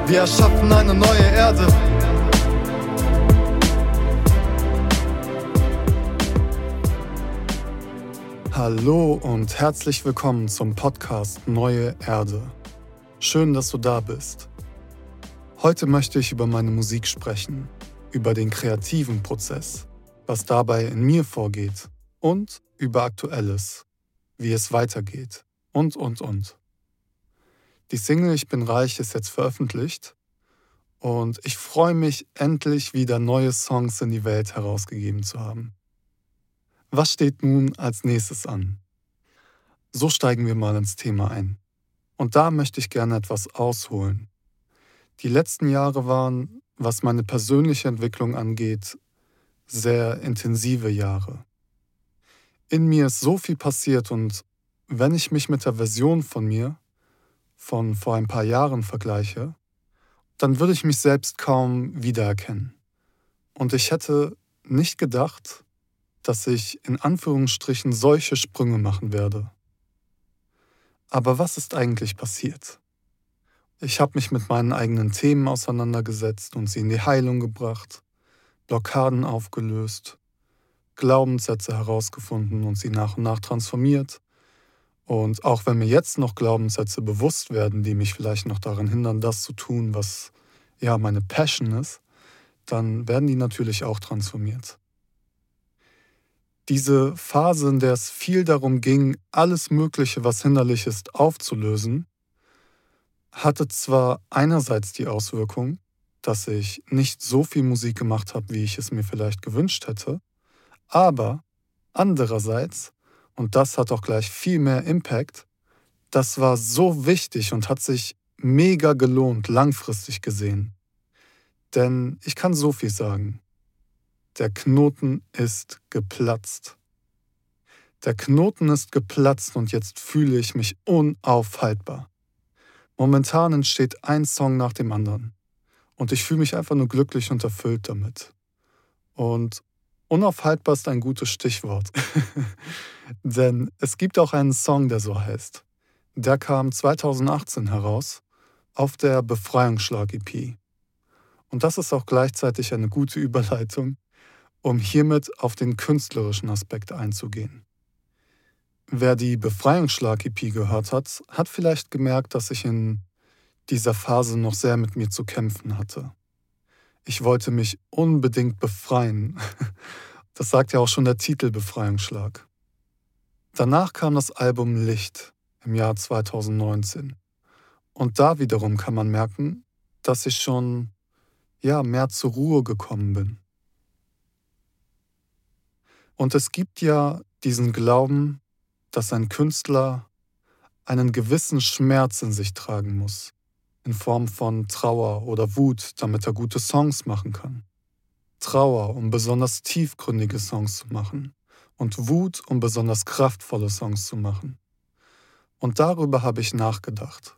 Wir erschaffen eine neue Erde. Hallo und herzlich willkommen zum Podcast Neue Erde. Schön, dass du da bist. Heute möchte ich über meine Musik sprechen, über den kreativen Prozess, was dabei in mir vorgeht und über Aktuelles, wie es weitergeht und. Die Single Ich bin reich ist jetzt veröffentlicht und ich freue mich, endlich wieder neue Songs in die Welt herausgegeben zu haben. Was steht nun als nächstes an? So steigen wir mal ins Thema ein. Und da möchte ich gerne etwas ausholen. Die letzten Jahre waren, was meine persönliche Entwicklung angeht, sehr intensive Jahre. In mir ist so viel passiert und wenn ich mich mit der Version von mir, von vor ein paar Jahren vergleiche, dann würde ich mich selbst kaum wiedererkennen. Und ich hätte nicht gedacht, dass ich in Anführungsstrichen solche Sprünge machen werde. Aber was ist eigentlich passiert? Ich habe mich mit meinen eigenen Themen auseinandergesetzt und sie in die Heilung gebracht, Blockaden aufgelöst, Glaubenssätze herausgefunden und sie nach und nach transformiert. Und auch wenn mir jetzt noch Glaubenssätze bewusst werden, die mich vielleicht noch daran hindern, das zu tun, was ja meine Passion ist, dann werden die natürlich auch transformiert. Diese Phase, in der es viel darum ging, alles Mögliche, was hinderlich ist, aufzulösen, hatte zwar einerseits die Auswirkung, dass ich nicht so viel Musik gemacht habe, wie ich es mir vielleicht gewünscht hätte, aber andererseits, und das hat auch gleich viel mehr Impact, das war so wichtig und hat sich mega gelohnt, langfristig gesehen. Denn ich kann so viel sagen. Der Knoten ist geplatzt. Der Knoten ist geplatzt und jetzt fühle ich mich unaufhaltbar. Momentan entsteht ein Song nach dem anderen. Und ich fühle mich einfach nur glücklich und erfüllt damit. Und unaufhaltbar ist ein gutes Stichwort. Denn es gibt auch einen Song, der so heißt. Der kam 2018 heraus auf der Befreiungsschlag-EP. Und das ist auch gleichzeitig eine gute Überleitung, um hiermit auf den künstlerischen Aspekt einzugehen. Wer die Befreiungsschlag-EP gehört hat, hat vielleicht gemerkt, dass ich in dieser Phase noch sehr mit mir zu kämpfen hatte. Ich wollte mich unbedingt befreien. Das sagt ja auch schon der Titel Befreiungsschlag. Danach kam das Album Licht im Jahr 2019. Und da wiederum kann man merken, dass ich schon mehr zur Ruhe gekommen bin. Und es gibt ja diesen Glauben, dass ein Künstler einen gewissen Schmerz in sich tragen muss, in Form von Trauer oder Wut, damit er gute Songs machen kann. Trauer, um besonders tiefgründige Songs zu machen und Wut, um besonders kraftvolle Songs zu machen. Und darüber habe ich nachgedacht.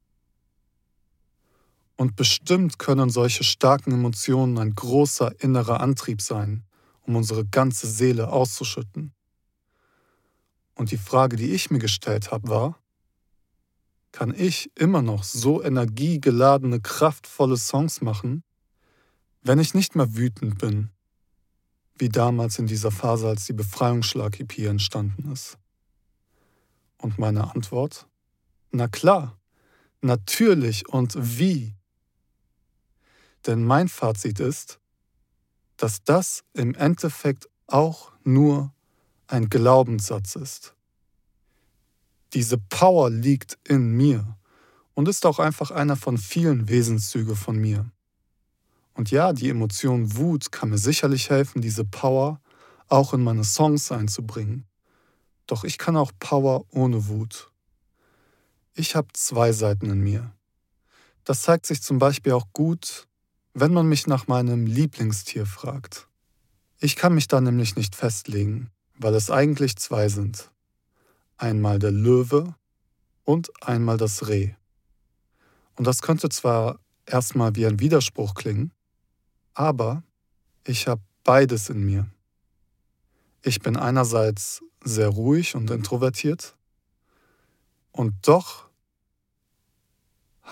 Und bestimmt können solche starken Emotionen ein großer innerer Antrieb sein, um unsere ganze Seele auszuschütten. Und die Frage, die ich mir gestellt habe, war, kann ich immer noch so energiegeladene, kraftvolle Songs machen, wenn ich nicht mehr wütend bin, wie damals in dieser Phase, als die Befreiungsschlag-EP entstanden ist? Und meine Antwort? Na klar, natürlich und wie? Denn mein Fazit ist, dass das im Endeffekt auch nur ein Glaubenssatz ist. Diese Power liegt in mir und ist auch einfach einer von vielen Wesenszügen von mir. Und ja, die Emotion Wut kann mir sicherlich helfen, diese Power auch in meine Songs einzubringen. Doch ich kann auch Power ohne Wut. Ich habe zwei Seiten in mir. Das zeigt sich zum Beispiel auch gut, wenn man mich nach meinem Lieblingstier fragt. Ich kann mich da nämlich nicht festlegen, weil es eigentlich zwei sind. Einmal der Löwe und einmal das Reh. Und das könnte zwar erstmal wie ein Widerspruch klingen, aber ich habe beides in mir. Ich bin einerseits sehr ruhig und introvertiert und doch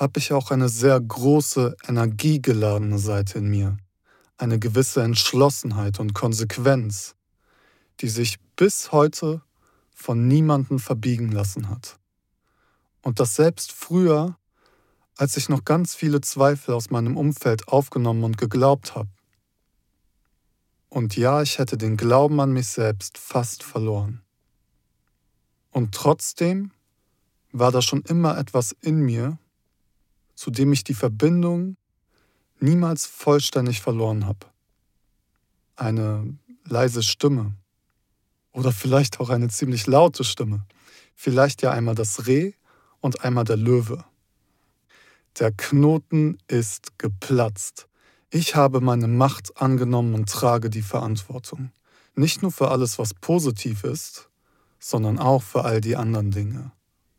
habe ich auch eine sehr große, energiegeladene Seite in mir. Eine gewisse Entschlossenheit und Konsequenz, die sich bis heute von niemandem verbiegen lassen hat. Und das selbst früher, als ich noch ganz viele Zweifel aus meinem Umfeld aufgenommen und geglaubt habe. Und ja, ich hätte den Glauben an mich selbst fast verloren. Und trotzdem war da schon immer etwas in mir, zu dem ich die Verbindung niemals vollständig verloren habe. Eine leise Stimme oder vielleicht auch eine ziemlich laute Stimme. Vielleicht ja einmal das Reh und einmal der Löwe. Der Knoten ist geplatzt. Ich habe meine Macht angenommen und trage die Verantwortung. Nicht nur für alles, was positiv ist, sondern auch für all die anderen Dinge.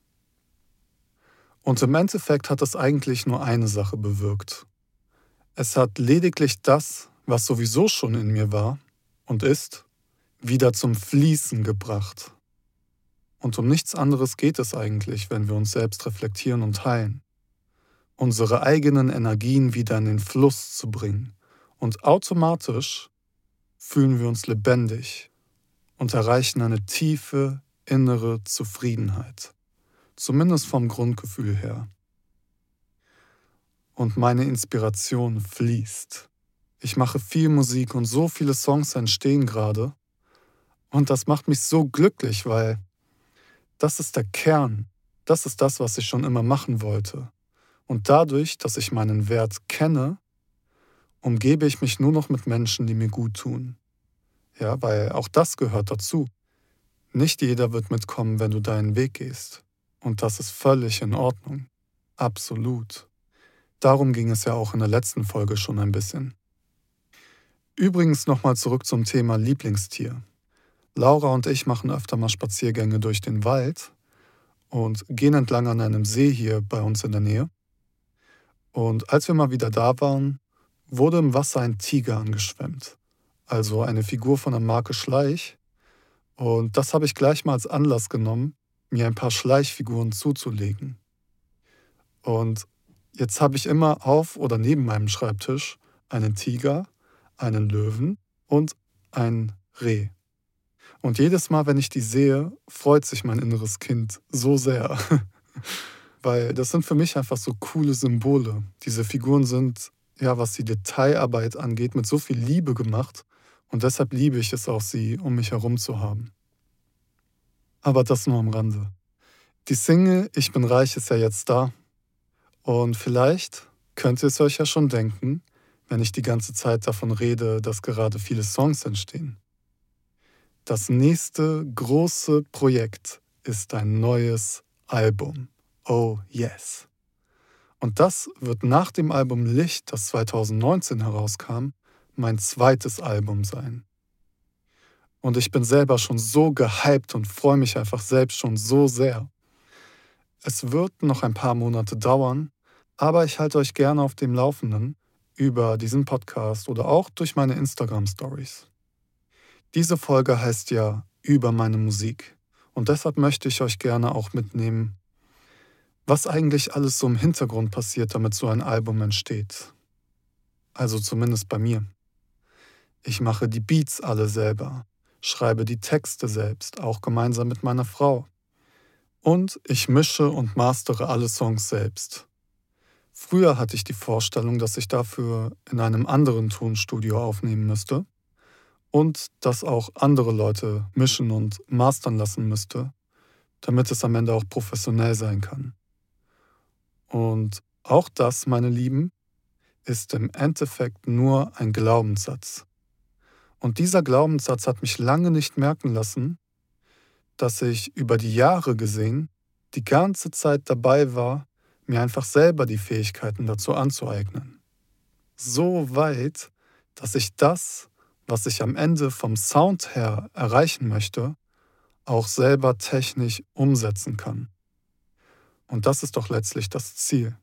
Und im Endeffekt hat es eigentlich nur eine Sache bewirkt. Es hat lediglich das, was sowieso schon in mir war und ist, wieder zum Fließen gebracht. Und um nichts anderes geht es eigentlich, wenn wir uns selbst reflektieren und heilen. Unsere eigenen Energien wieder in den Fluss zu bringen. Und automatisch fühlen wir uns lebendig und erreichen eine tiefe innere Zufriedenheit. Zumindest vom Grundgefühl her. Und meine Inspiration fließt. Ich mache viel Musik und so viele Songs entstehen gerade. Und das macht mich so glücklich, weil das ist der Kern. Das ist das, was ich schon immer machen wollte. Und dadurch, dass ich meinen Wert kenne, umgebe ich mich nur noch mit Menschen, die mir gut tun. Ja, weil auch das gehört dazu. Nicht jeder wird mitkommen, wenn du deinen Weg gehst. Und das ist völlig in Ordnung. Absolut. Darum ging es ja auch in der letzten Folge schon ein bisschen. Übrigens nochmal zurück zum Thema Lieblingstier. Laura und ich machen öfter mal Spaziergänge durch den Wald und gehen entlang an einem See hier bei uns in der Nähe. Und als wir mal wieder da waren, wurde im Wasser ein Tiger angeschwemmt. Also eine Figur von der Marke Schleich. Und das habe ich gleich mal als Anlass genommen, mir ein paar Schleichfiguren zuzulegen. Und jetzt habe ich immer auf oder neben meinem Schreibtisch einen Tiger, einen Löwen und ein Reh. Und jedes Mal, wenn ich die sehe, freut sich mein inneres Kind so sehr. Weil das sind für mich einfach so coole Symbole. Diese Figuren sind, ja, was die Detailarbeit angeht, mit so viel Liebe gemacht. Und deshalb liebe ich es auch, sie um mich herum zu haben. Aber das nur am Rande. Die Single Ich bin reich ist ja jetzt da. Und vielleicht könnt ihr es euch ja schon denken, wenn ich die ganze Zeit davon rede, dass gerade viele Songs entstehen. Das nächste große Projekt ist ein neues Album. Oh yes. Und das wird nach dem Album Licht, das 2019 herauskam, mein zweites Album sein. Und ich bin selber schon so gehypt und freue mich einfach selbst schon so sehr. Es wird noch ein paar Monate dauern, aber ich halte euch gerne auf dem Laufenden über diesen Podcast oder auch durch meine Instagram-Stories. Diese Folge heißt ja über meine Musik und deshalb möchte ich euch gerne auch mitnehmen, was eigentlich alles so im Hintergrund passiert, damit so ein Album entsteht. Also zumindest bei mir. Ich mache die Beats alle selber, schreibe die Texte selbst, auch gemeinsam mit meiner Frau. Und ich mische und mastere alle Songs selbst. Früher hatte ich die Vorstellung, dass ich dafür in einem anderen Tonstudio aufnehmen müsste und das auch andere Leute mischen und mastern lassen müsste, damit es am Ende auch professionell sein kann. Und auch das, meine Lieben, ist im Endeffekt nur ein Glaubenssatz. Und dieser Glaubenssatz hat mich lange nicht merken lassen, dass ich über die Jahre gesehen die ganze Zeit dabei war, mir einfach selber die Fähigkeiten dazu anzueignen. So weit, dass ich das, was ich am Ende vom Sound her erreichen möchte, auch selber technisch umsetzen kann. Und das ist doch letztlich das Ziel.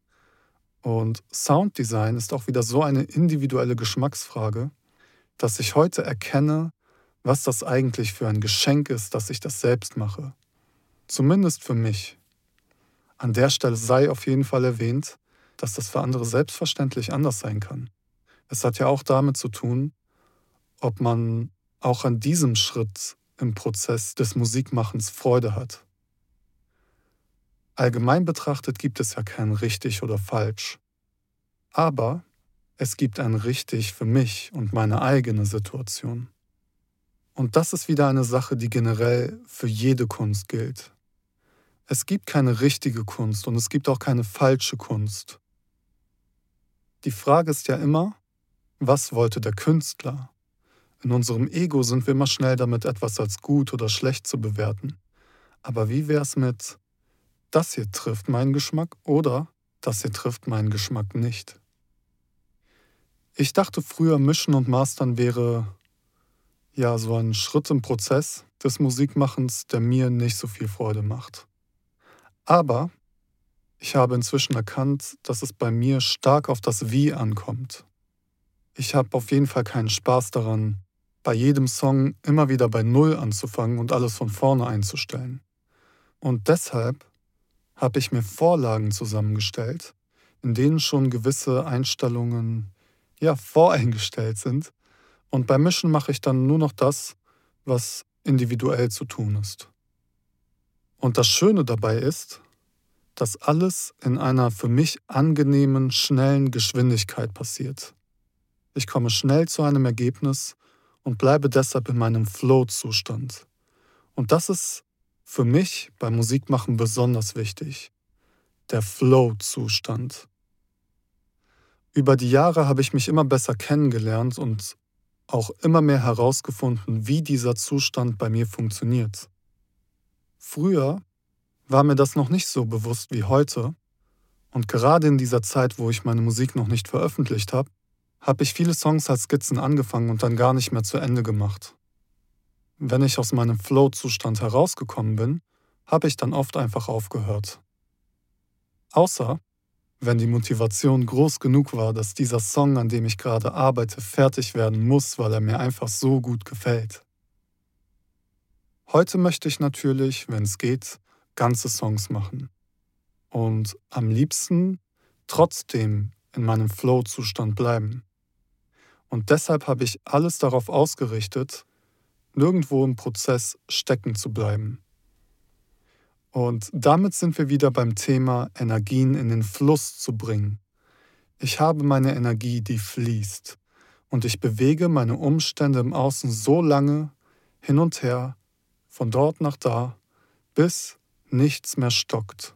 Und Sounddesign ist auch wieder so eine individuelle Geschmacksfrage, dass ich heute erkenne, was das eigentlich für ein Geschenk ist, dass ich das selbst mache. Zumindest für mich. An der Stelle sei auf jeden Fall erwähnt, dass das für andere selbstverständlich anders sein kann. Es hat ja auch damit zu tun, ob man auch an diesem Schritt im Prozess des Musikmachens Freude hat. Allgemein betrachtet gibt es ja kein richtig oder falsch. Aber es gibt ein richtig für mich und meine eigene Situation. Und das ist wieder eine Sache, die generell für jede Kunst gilt. Es gibt keine richtige Kunst und es gibt auch keine falsche Kunst. Die Frage ist ja immer, was wollte der Künstler? In unserem Ego sind wir immer schnell damit, etwas als gut oder schlecht zu bewerten. Aber wie wäre es mit, das hier trifft meinen Geschmack oder das hier trifft meinen Geschmack nicht? Ich dachte früher, Mischen und Mastern wäre ja so ein Schritt im Prozess des Musikmachens, der mir nicht so viel Freude macht. Aber ich habe inzwischen erkannt, dass es bei mir stark auf das Wie ankommt. Ich habe auf jeden Fall keinen Spaß daran, bei jedem Song immer wieder bei Null anzufangen und alles von vorne einzustellen. Und deshalb habe ich mir Vorlagen zusammengestellt, in denen schon gewisse Einstellungen voreingestellt sind. Und beim Mischen mache ich dann nur noch das, was individuell zu tun ist. Und das Schöne dabei ist, dass alles in einer für mich angenehmen, schnellen Geschwindigkeit passiert. Ich komme schnell zu einem Ergebnis und bleibe deshalb in meinem Flow-Zustand. Und das ist für mich beim Musikmachen besonders wichtig. Der Flow-Zustand. Über die Jahre habe ich mich immer besser kennengelernt und auch immer mehr herausgefunden, wie dieser Zustand bei mir funktioniert. Früher war mir das noch nicht so bewusst wie heute und gerade in dieser Zeit, wo ich meine Musik noch nicht veröffentlicht habe, habe ich viele Songs als Skizzen angefangen und dann gar nicht mehr zu Ende gemacht. Wenn ich aus meinem Flow-Zustand herausgekommen bin, habe ich dann oft einfach aufgehört. Außer wenn die Motivation groß genug war, dass dieser Song, an dem ich gerade arbeite, fertig werden muss, weil er mir einfach so gut gefällt. Heute möchte ich natürlich, wenn es geht, ganze Songs machen. Und am liebsten trotzdem in meinem Flow-Zustand bleiben. Und deshalb habe ich alles darauf ausgerichtet, nirgendwo im Prozess stecken zu bleiben. Und damit sind wir wieder beim Thema Energien in den Fluss zu bringen. Ich habe meine Energie, die fließt. Und ich bewege meine Umstände im Außen so lange hin und her, von dort nach da, bis nichts mehr stockt.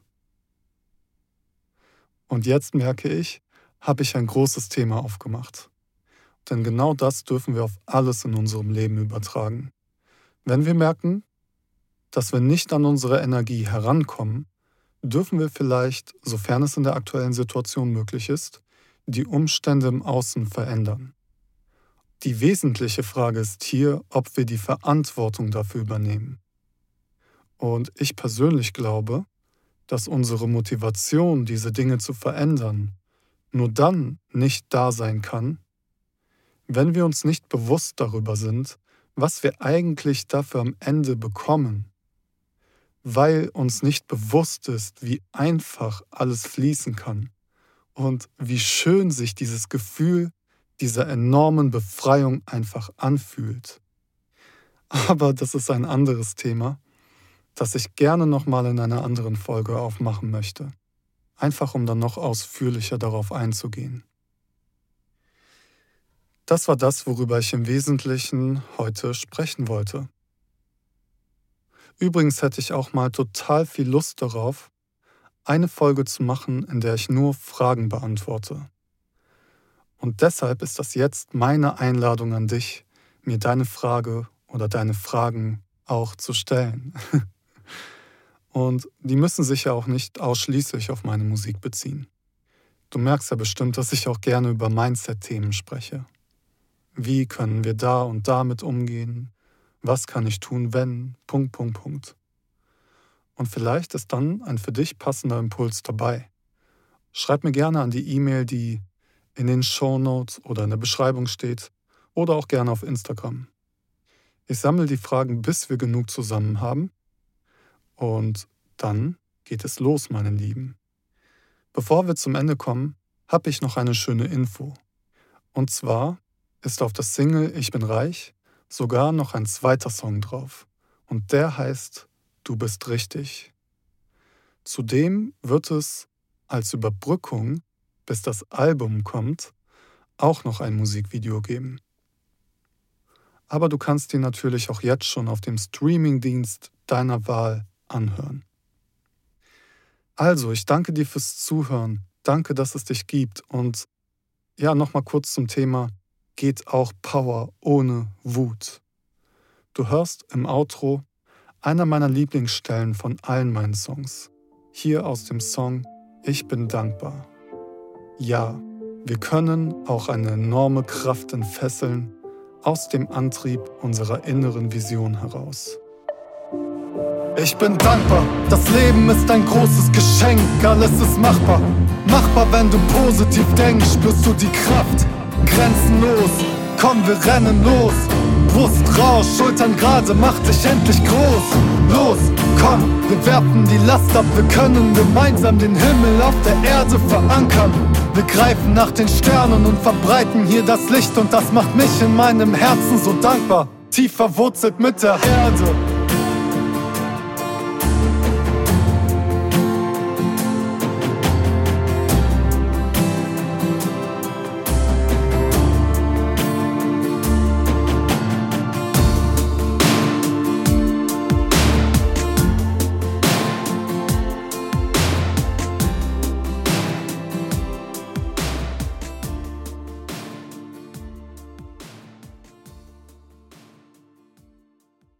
Und jetzt merke ich, habe ich ein großes Thema aufgemacht. Denn genau das dürfen wir auf alles in unserem Leben übertragen. Wenn wir merken, dass wir nicht an unsere Energie herankommen, dürfen wir vielleicht, sofern es in der aktuellen Situation möglich ist, die Umstände im Außen verändern. Die wesentliche Frage ist hier, ob wir die Verantwortung dafür übernehmen. Und ich persönlich glaube, dass unsere Motivation, diese Dinge zu verändern, nur dann nicht da sein kann, wenn wir uns nicht bewusst darüber sind, was wir eigentlich dafür am Ende bekommen. Weil uns nicht bewusst ist, wie einfach alles fließen kann und wie schön sich dieses Gefühl dieser enormen Befreiung einfach anfühlt. Aber das ist ein anderes Thema, das ich gerne nochmal in einer anderen Folge aufmachen möchte. Einfach um dann noch ausführlicher darauf einzugehen. Das war das, worüber ich im Wesentlichen heute sprechen wollte. Übrigens hätte ich auch mal total viel Lust darauf, eine Folge zu machen, in der ich nur Fragen beantworte. Und deshalb ist das jetzt meine Einladung an dich, mir deine Frage oder deine Fragen auch zu stellen. Und die müssen sich ja auch nicht ausschließlich auf meine Musik beziehen. Du merkst ja bestimmt, dass ich auch gerne über Mindset-Themen spreche. Wie können wir da und damit umgehen? Was kann ich tun, wenn? ... Und vielleicht ist dann ein für dich passender Impuls dabei. Schreib mir gerne an die E-Mail, die in den Shownotes oder in der Beschreibung steht, oder auch gerne auf Instagram. Ich sammle die Fragen, bis wir genug zusammen haben, und dann geht es los, meine Lieben. Bevor wir zum Ende kommen, habe ich noch eine schöne Info. Und zwar ist auf der Single Ich bin reich sogar noch ein zweiter Song drauf. Und der heißt Du bist richtig. Zudem wird es als Überbrückung, bis das Album kommt, auch noch ein Musikvideo geben. Aber du kannst dir natürlich auch jetzt schon auf dem Streamingdienst deiner Wahl anhören. Also, ich danke dir fürs Zuhören. Danke, dass es dich gibt. Und ja, nochmal kurz zum Thema: Geht auch Power ohne Wut. Du hörst im Outro einer meiner Lieblingsstellen von allen meinen Songs. Hier aus dem Song Ich bin dankbar. Ja, wir können auch eine enorme Kraft entfesseln aus dem Antrieb unserer inneren Vision heraus. Ich bin dankbar, das Leben ist ein großes Geschenk, alles ist machbar. Machbar, wenn du positiv denkst, spürst du die Kraft. Grenzenlos, komm, wir rennen los. Brust raus, Schultern gerade, mach dich endlich groß. Los, komm, wir werfen die Last ab, wir können gemeinsam den Himmel auf der Erde verankern. Wir greifen nach den Sternen und verbreiten hier das Licht, und das macht mich in meinem Herzen so dankbar. Tief verwurzelt mit der Erde.